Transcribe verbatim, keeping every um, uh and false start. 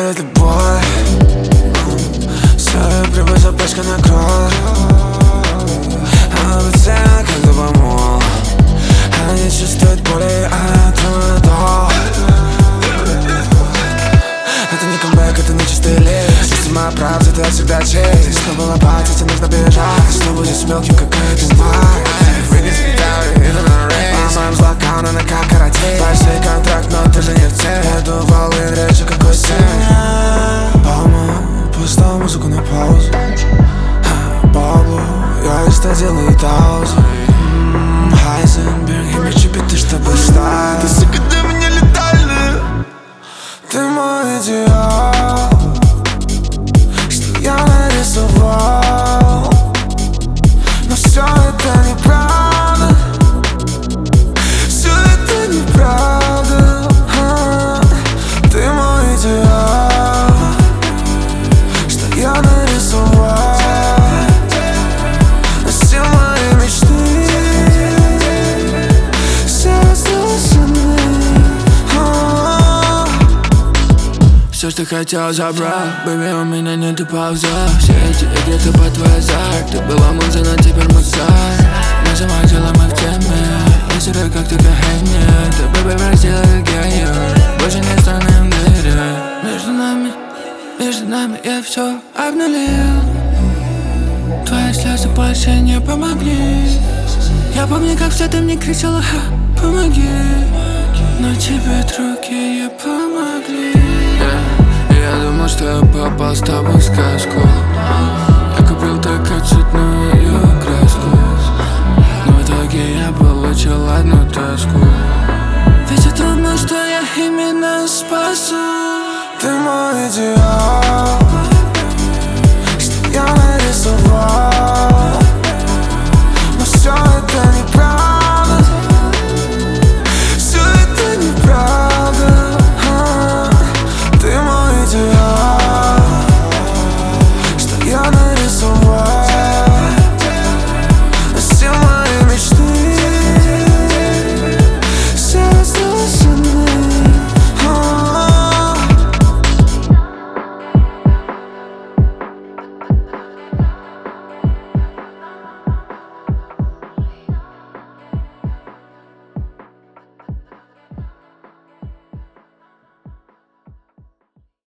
чувствует любовь. Все прибыль запачкана кровь. Она бесценна, как допомог. Они чувствуют боли, а травма. Это не камбэк, это не чистый лист. Если моя правда, то всегда честь. Снова лопаться, тебе нужно бежать. Снова здесь мелким, как это май. Мы не светали, это на рейс. По моим злакам, она как карате. Большой контракт, но ты же не в цель. Я думал, и речи, какой сын. По-моему, поставил музыку на паузу. Баблу, я из ста делаю таузу. Хайзенберг, имя чипит, ты чтобы стать. Ты, сука, для меня летальная. Ты мой идеал, что я нарисовал. Но все это неправда. Все это неправда. а, Ты мой идеал, что я нарисовал. Но все мои мечты, все осталось со мной. а. Все, что хотел, забрал. Бэби, у меня нету паузы. Все эти игры, ты под твой азарт. Ты была муза, но теперь мусор. Мы сама делаем мы в теме. Я сырой, как ты кахэнни. Ты, бэби, простила, как я ее. Больше не станем дыре. Между нами, между нами я все обнулил. Твои слезы больше не помогли. Я помню, как все ты мне кричала: ха, помоги. Но тебе руки не помогли. Yeah. Я думал, что я попал с тобой в сказку. Я купил только цветную краску, но в итоге я получил одну тоску. Ведь я думал, что я именно спасу. Ты мой идеал.